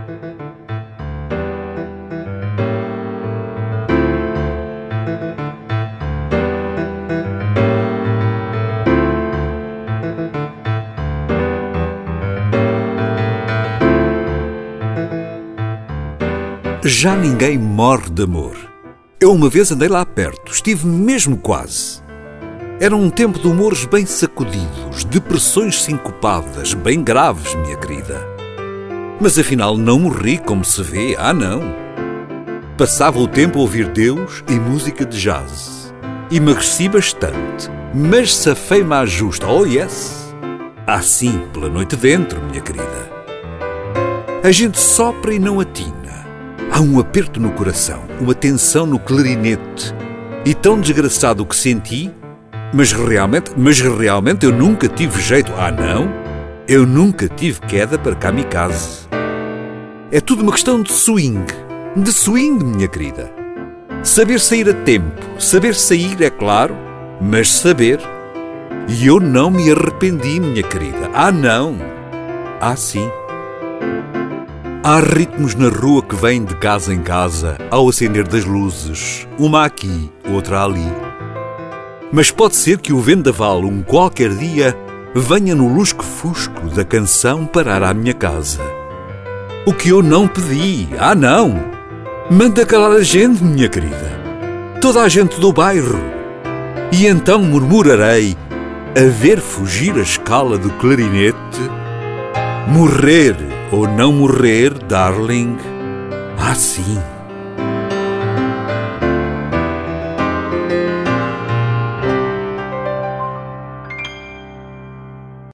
Já ninguém morre de amor. Eu uma vez andei lá perto, estive mesmo quase. Era um tempo de humores bem sacudidos, depressões sincopadas, bem graves, minha querida. Mas afinal não morri como se vê, não. Passava o tempo a ouvir Deus e música de jazz. Emagreci bastante, mas safei-me à justa, oh yes! Assim, pela noite dentro, minha querida. A gente sopra e não atina. Há um aperto no coração, uma tensão no clarinete. E tão desgraçado o que senti, mas realmente eu nunca tive jeito. Não, eu nunca tive queda para kamikaze. É tudo uma questão de swing, minha querida. Saber sair a tempo, saber sair, é claro, mas saber. E eu não me arrependi, minha querida. Não. Sim. Há ritmos na rua que vêm de casa em casa ao acender das luzes, uma aqui, outra ali. Mas pode ser que o vendaval, um qualquer dia, venha no lusco-fusco da canção parar à minha casa. O que eu não pedi, não! Manda calar a gente, minha querida. Toda a gente do bairro. E então murmurarei, a ver fugir a escala do clarinete, morrer ou não morrer, darling? Sim.